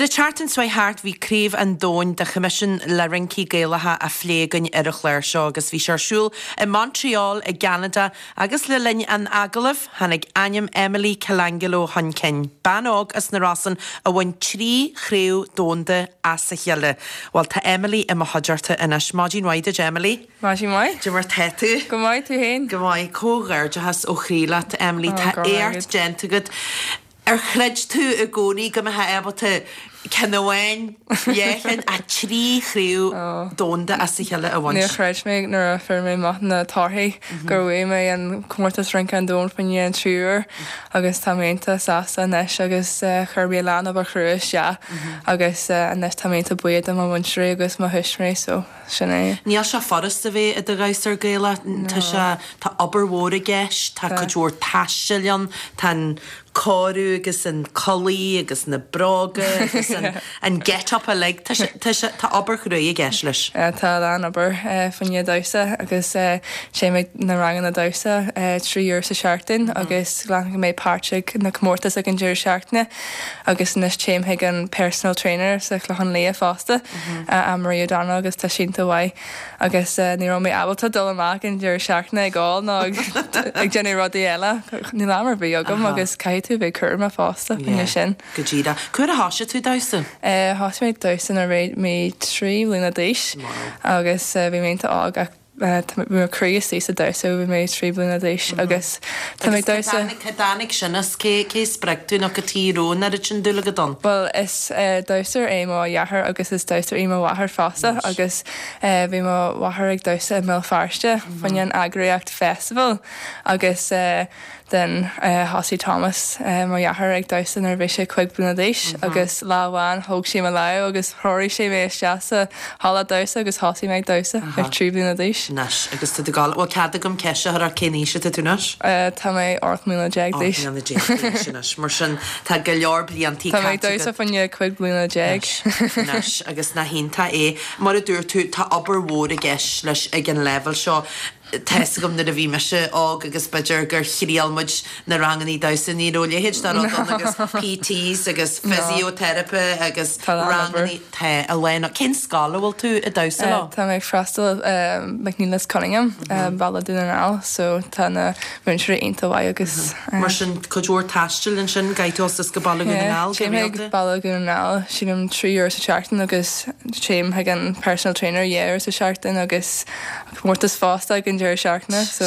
a chartan swai hart hí críomh an dóin de commission le rincí géalatha a phléagain ar a chléir seo agus bhí searsúil in Montreal i Canada agus le linn an agalah hanig aim Emily Colangelo Huncin. Banog as na rasan a bhain trí chréú dónda as sa cheile. Well, tá Emily i mo hadjarta in as Máidín Waide, Emily. Máidín Waide? Dí mar tetu. Go maith tú héin? Go maith cógar de has ó chrílat Emily tá éart gentagad. Chreid tú a gcónaí go ha ebalta Canhain dhéchan a trí chríú dónda as sa cheile a bhaint. Níor chreid mé nar a fir mé maith na tarthaí gur bhfuil mé an cumartas rinca an dón faoine an trúr agus táménta sasa neis agus chuirbí lean ab a chruúis se agus neis táménta buad am bhaintrí agus má thuismé so sinné. Níl se forras a bheith a do gaisar géile tá oberhóra gceis, tá chudúir taiisilean, tá cóú agus an colí agus na braga agus an get up a leg tá obair chruí a gceis leis. Tá an obair faoine dása agus sé mé na rangan na dása 3 uair sa seachtain agus glan go méid páirteach na cummórtas ag an dúir seachtaine agus nes chéimthe an personal trainer sa chluchan Léa fásta a Maria Donna agus tá sínta bhaid agus ní mé abalta dul amach an dúir seachtaine ag gáil ná ag Jenny Roddy eile ní lemar bhí agam agus cai tú bheith curma fásta in sin. Go ddída. Cuir a háise tú dása? Háis méid dásan a réid mé 3 blina déis agus bhí ménta ág mé cruas sí a dása bhí mé 3 blina déis agus tá méid dása. Cadánig sinnas cé spregtú nach go tírón ar sin dúla go don? Well, is dáir é má dheathar agus is dáir í bhahar fásta agus bhí má bhahar ag dása mé fearste fan an Agriacht Festival agus den Hossie Thomas má dheathar ag dásan ar bhí sé 5 blina déis agus láháin thug sí le agus thoirí sé bhéh deasa hála dása agus Hossie méid dása ag 3 blina déis. Nas, agus tú gáil ó cad gom ceise ar céníise tú nas? Tá mé 8 blina déag déis. Mar sin tá go leor bliantí. Tá méid dása fanne 5 blina déag. Nas, agus na hínta mar a dúir tú tá oberhór a gceis leis ag an level seo. Testa gom na a bhí me se ág agus beidir gur chiríalmuid na ranganí dásan ní róléhéid na agus PTs agus physiotherapy agus ranganí the a lein cin scala bhfuil tú a dása lá? Tá méid freistal McNeilas Cunningham balla dúna so tá na muintre inta bhaid agus. Mar sin chudúir taistil in sin gaiitos go balla gúnaál? Céim balla gúnaál sinm 3 uair sa seachtain agus chéim ag an personal trainer dhéir sa seachtain agus mórtas fásta ag an deir seachna so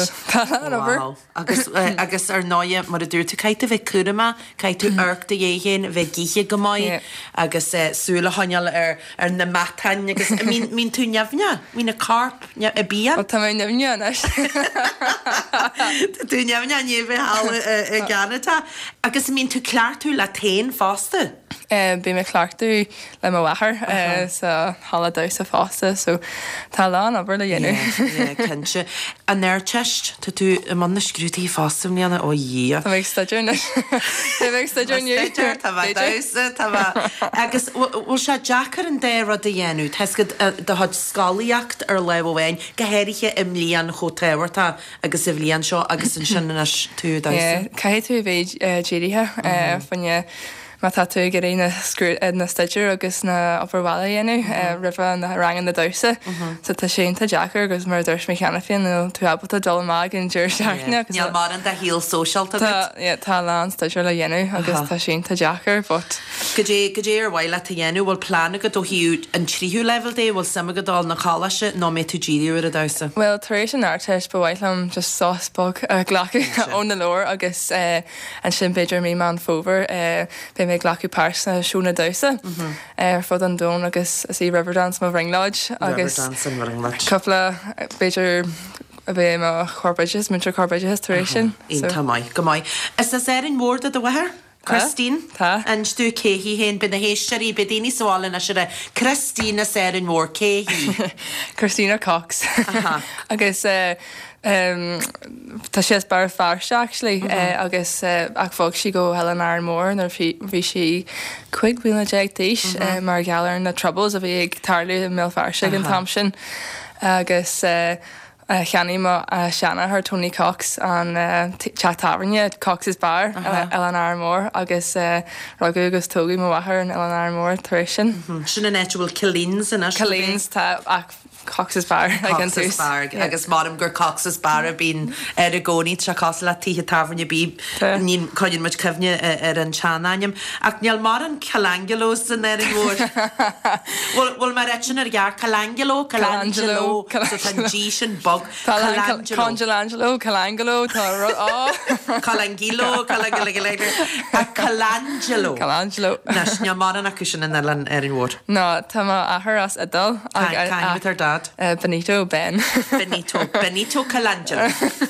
agus ar náide mar a dúir tú caiite bheith curama caiitú arc de dhéhéin bheith giche go maiid agus súla haneal ar na mataine agus mín tú neamhne mí na carp a bían? Tá mé neamhne tú neamhne ní bheith hála Canada agus mín tú clear tú le tain fásta? Bí me clartú le má bhahar sa hála dása fásta so tá lán a bhar le dhéanú. Kense an neir teist tá tú man na scrútaí fástam líanana ó dhé. Tá méid staidir agus bhfuil se Jackar an déire a dhéanú Teis go de had scalaíocht ar le bhhain gohéirithe im líon chotéhairta agus i bhlíon seo agus an sinna tú dása. Cai tú bhéid déirithe fanne má tá tú gur réna na staidir agus na opharhile dhéanú rih na rangan na dása sa tá sénta Jackar agus mar dúirs mé cheanna féin tú abalta dul mág an dúir seachna Níl mar an de híal socialta tá lán staidir le dhéanú agus tá sénta Jackar but go dé ar bhile a dhéanú bhfuil plána go do hiú an tríú level dé bhfuil sama go dal na chálaise nó mé tú ddíú ar a dása. Well, taréis an airteis ba bhhaithlam just sáspog ghlacu ón na leir agus an sin beidir mí man fóver mé glacu páirs na siúna dása fod an dón agus í Riverdance má Ringláid agus coppla beidir a bheith má chorbaides muintre chorbaides taréis sin. Ínta maiid go maiid. Is na sérin mór a bhethir? Christine? Tá. An stú céhí hen bin na héisteí be daoine sála na sire Christine sérin mór céhí. Christina Cox. Agus tá sé bar farse actually agus ach fog si go Helen ar mór nar bhí si 5 blina déag déis mar gealar na troubles a bhí ag tarlú mé farse an tamsin agus cheannaí má seanna th Tony Cox an chat taverne Cox's Bar Ellen Armór agus rugú agus tógaí má wathair an Ellen Armór taréis sin. Sinna netúil Killeens in Killeens tá ach Cox's Bar agus marm gur Cox's Bar a bín ar a gcóí tre cos le títhe tafrne bí ní coinn mu cyfne ar an teanaim ach níall mar an Calangelo in ar an bhór. Bhfuil mar réitin ar gar Calangelo G sin bog Congelangelo Calangelo Calangilo Calangelo Nas ní mar an acusin in ar an bhór. No, tá ahar as adul ag ar dad. Benito Benito Calangelo.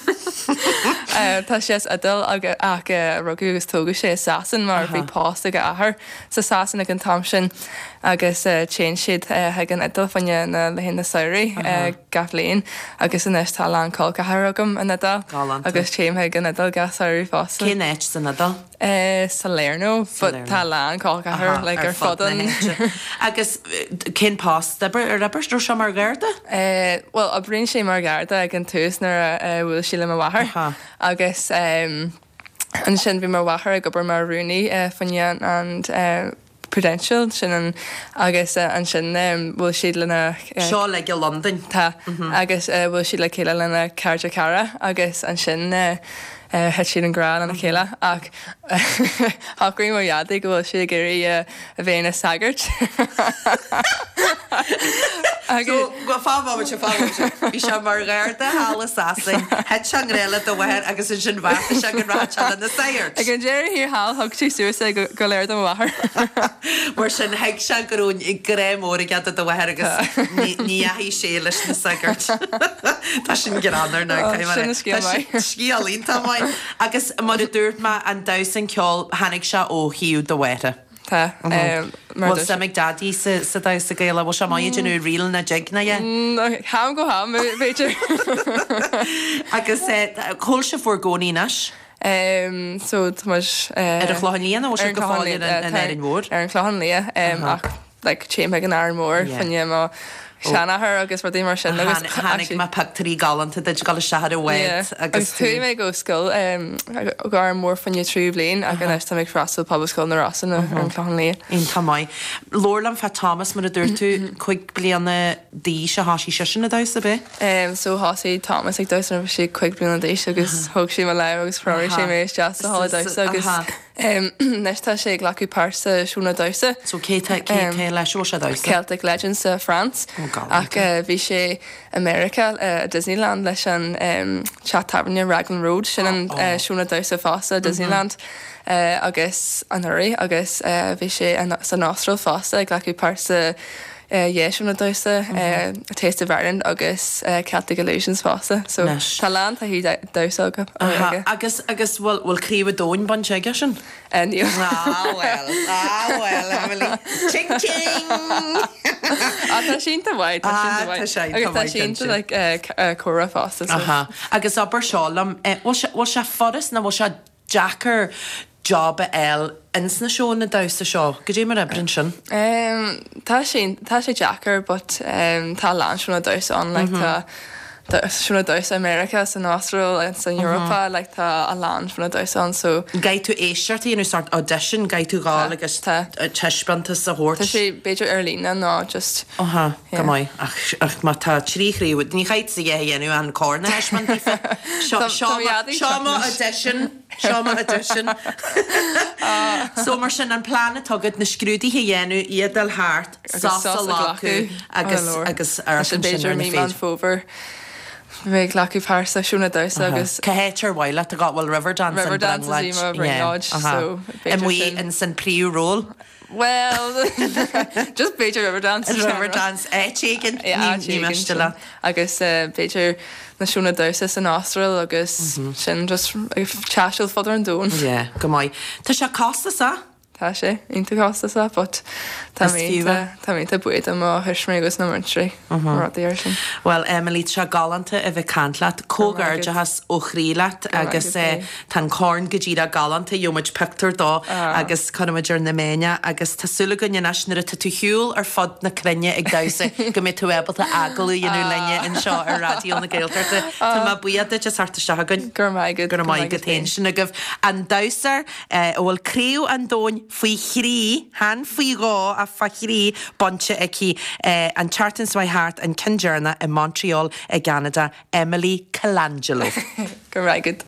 Tá sé adul ach rugú agus tóga sé sasan mar bhí pásta go ahar sa sasan ag an tam sin agus chéan siad ag an adul fanne na le na saoirí gafléon agus in is tá an colca agam an adul agus chéim ag an adul gas saoirí fásta. Cé éit san adul? Salerno, but tá an colca le gur fodan. Agus cén pásta ar rabarstú se mar garda? Well, a brín sé mar garda ag an túsnar bhfuil sí le wathair agus an sin bhí mar wathair a gobar mar rúnaí fanne an Prudential sin an agus an sin bhfuil siad lena seo le go London tá agus bhfuil siad le chéile lena Carja Cara agus an sin het siad an grán an chéile ach acuí mar iad go bhfuil siad gurí a bhéna sagart. Go fábá se fá bhí se mar ggéirta hála sasin het se réile do bhhair agus in sin bhhair se go ráte na sairt. Ag an déir hir hall thug sí suasa go léir an bhhair. Mar sin heag se goún i grémóra ge do bhhair agus ní ahí sé leis na sagart. Tá sin granar na scíalín tá maiid agus mar a dúirt me an dasan ceol hanig se ó hiú do bhhaire. Tá samig dadí sa da sa gaile bh se maiid inú riil na jegna é? Ham go ham féidir. Agus cóil se fór gcóínas? So ar a chláhan líana ó go fáil an éirin mhór? Ar an chláhan lia ach le téim ag an air mór fanne má seanathair agus mar d mar sin agus chanig má pactarí galanta de gal sehar a bhaid agus tú mé go sscoil gar mór fanne trú blion a gan tá ag frastal poblscoil na rasan an chláhan lia. On tamáid. Lorlam fe Thomas mar a dúir tú chuig blianana dí se hasí se sin na da a be? So hasí Thomas ag dos an sé chuig blianana dééis agus thug sé le agus fráir sé mééis deas a hála da agus Neistá sé glacu pása siúna dasa. So cé leis se da? Celtic Legends France ach bhí sé America Disneyland leis an chat taverne Raglan Road sin an siúna dasa fása Disneyland agus an thuirí agus bhí sé san Austral fása ag glacu pása siúna dasa Taste of Ireland agus Celtic Illusions fása. So tá lá a hí dasa go. Agus bhfuil críomh dóin ban teige sin? Well, Emily. Ching ching! Tá sínta bhaid tá sínta le chora fásta. Agus abair seálam bhil se foras na bhil se Jackar job el insna seo na dasa seo. Go dé mar ebrin sin? Tá sé Jackar, but tá lán siúna dasa an le siúna dasa America san Austral and san Europa le tá a lán siúna dasa an so. Gai tú éisiart íon start audition, gai tú gáil agus teisbanta sa hort. Tá sé beidir ar lína ná just. Go mai ach má tá tríchríú. Ní chaid sa dhéanú an córna eisbanta Seama audition. So mar sin an plana tugad na scrúdí dhéanú iad al háart sasa lácu agus ar sin beidir mí man fóver. Bhí glacu pása siúna dasa agus Cahéitir bhile a gáhfuil Riverdance and we in san príú ról? Well, just beidir Riverdance éitigin ní meistela. Agus beidir nasúna dasa san Austral agus sin just teisiil fodar an dún. Go mai. Tá se cásta sa? tá sé inta costa sa, but tá mé buid am má thuismégus na mintrí mar sin. Well, Emily se galanta a bheith cantlaat, cógar de has ó chrílaat agus tan corn godíad a galanta jomuid pictar dá agus chuidir na méine agus tásúla gonne nasnar a tú hiúil ar fod na crunne ag dasa go mé tú ebalta agalú dionú lenne in seo ar radio na Gaeltarta. Tá má buiad just harta segan gur maigad té sin a goh an dasar bhfuil críú an dóin faoi chrí han faoi gá a fa chrí bonse aici an Chartans My Heart an Kinjourna in Montreal, Canada, Emily Colangelo. Gur maigad.